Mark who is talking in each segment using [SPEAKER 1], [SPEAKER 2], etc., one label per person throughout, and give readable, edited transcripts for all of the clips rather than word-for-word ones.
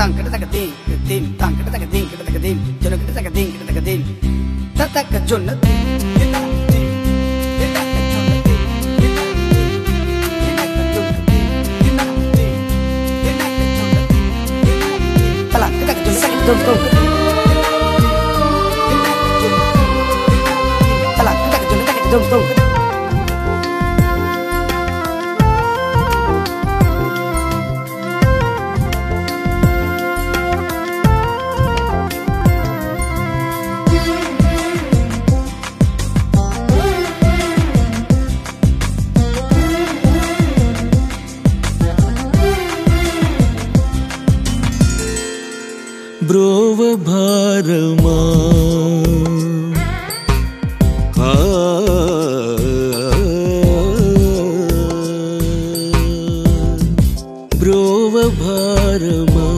[SPEAKER 1] బ్రోవ భారమా బ్రోవ భారమా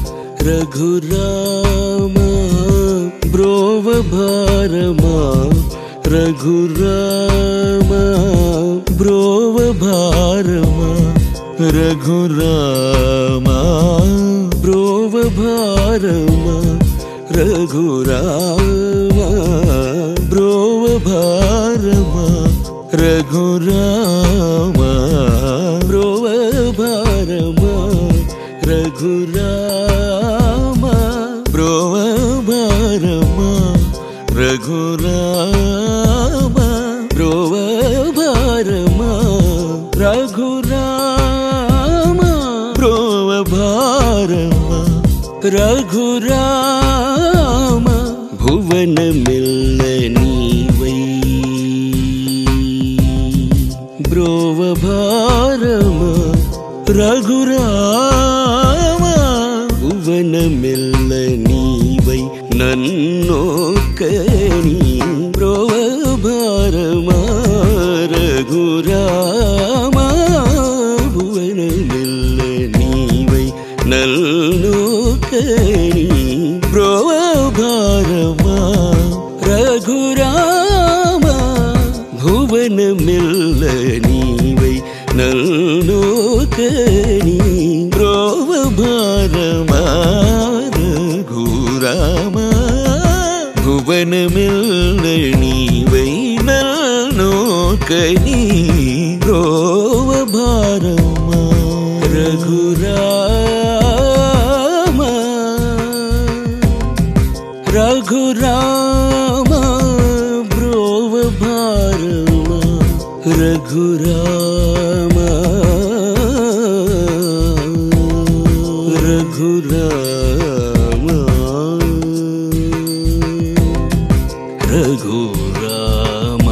[SPEAKER 1] రఘురామ బ్రోవ భారమా రఘురామ బ్రోవ భారమా రఘురామ బ్రోవ భారమ రఘురామ బ్రోవ భారమ రఘురామ బ్రోవ భారమ రఘురామ బ్రోవ భారమ రఘురామ బ్రోవ భారమ రఘురామ బ్రోవ భారమ రఘురామ భువన మిల్లనీవై బ్రోవ భారమ రఘురామ భువన మిల్లనీవై నన్నోకని బ్రోవ భారమ రఘురామ భువన మిల్లనీవై నల్నోకని బ్రోవ భారమ రఘురామ భువన మిల్లనీవై నల్నోకని బ్రోవ భారమ రఘురామ భువన మిల్లనీవై నల్నోకని బ్రోవ భారమ రఘురామ రఘురామ బ్రోవ భారమ రఘురామ రఘురామ రఘురామ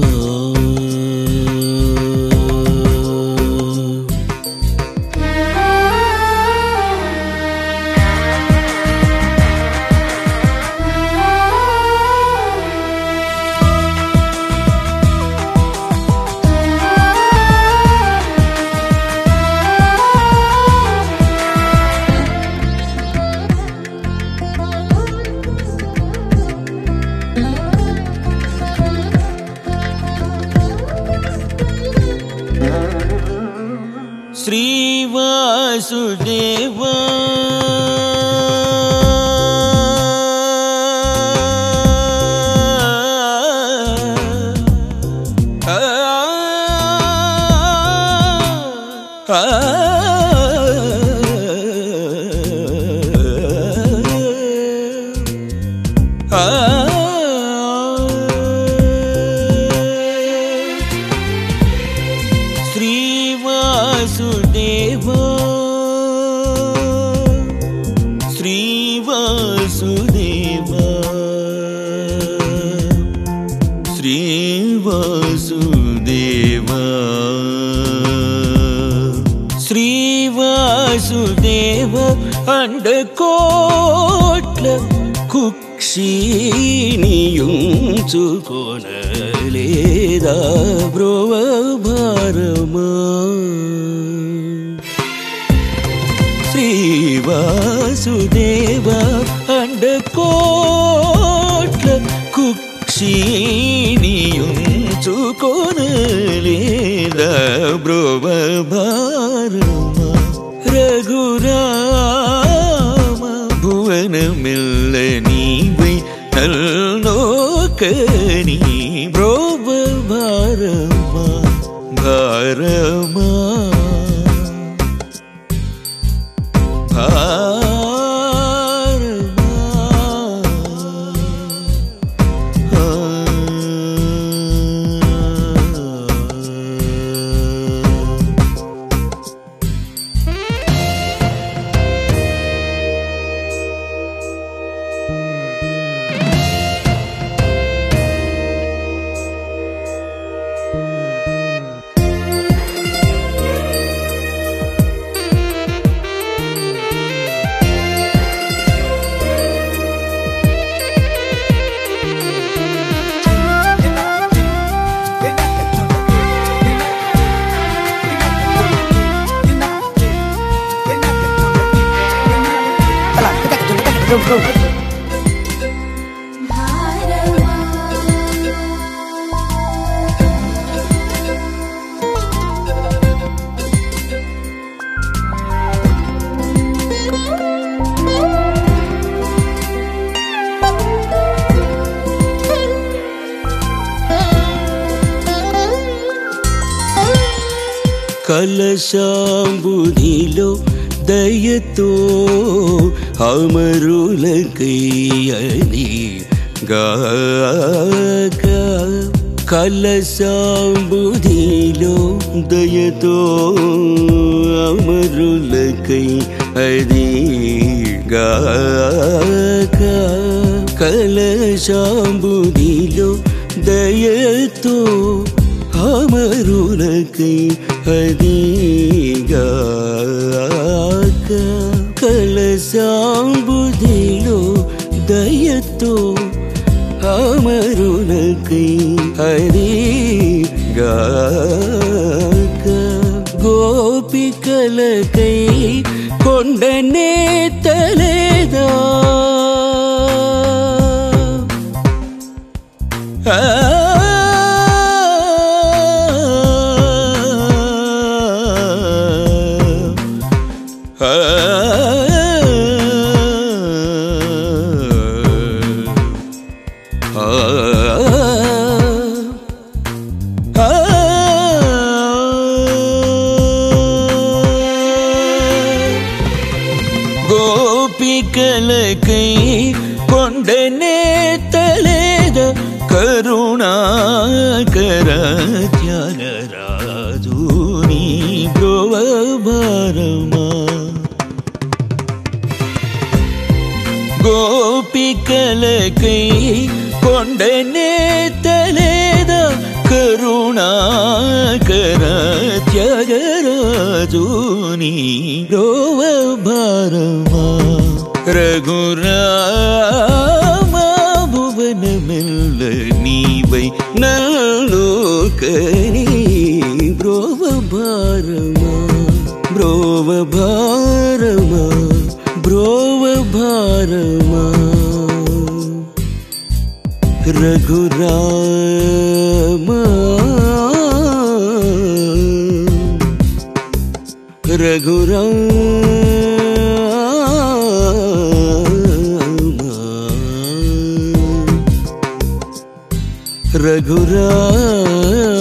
[SPEAKER 1] శ్రీ వాసుదేవా శ్రీ వాసుదేవా శ్రీ వాసుదేవా శ్రీ వాసుదేవా శ్రీ వాసుదేవ అండకోట్ల కుక్షినియుంచుకొనలేదా బ్రోవ భారమా శ్రీ వాసుదేవ అండకోట్ల కుక్షినియుంచుకొనలేదా బ్రోవ భారమా రఘురామ భువనమెల్ల నీవై నల్లోకని బ్రోవ భారమా భారమా కలశాంబుధిలో దయతో అమరులకై అని గాక కలశాంబుధిలో దయతో అమరులకై అది గాక కలశాంబుధిలో దయతో అమరులకై అదిగాక కలశాంబుధిలో దయతో అమరులకై అదిగాక గోపికలకై కొండనే తలేదా గోపికలకై కొండనే తలేద కరుణాకర త్యాగరాజు నీ బ్రోవ భారమా గోపికలకై కొండనే తలేద కరుణాకర త్యాగరాజు నీ బ్రోవ భారమా రఘురామ భువనమెల్ల నీవై నల్లోకని బ్రోవ భారమా బ్రోవ భారమా బ్రోవ భారమా రఘురామ రఘురామ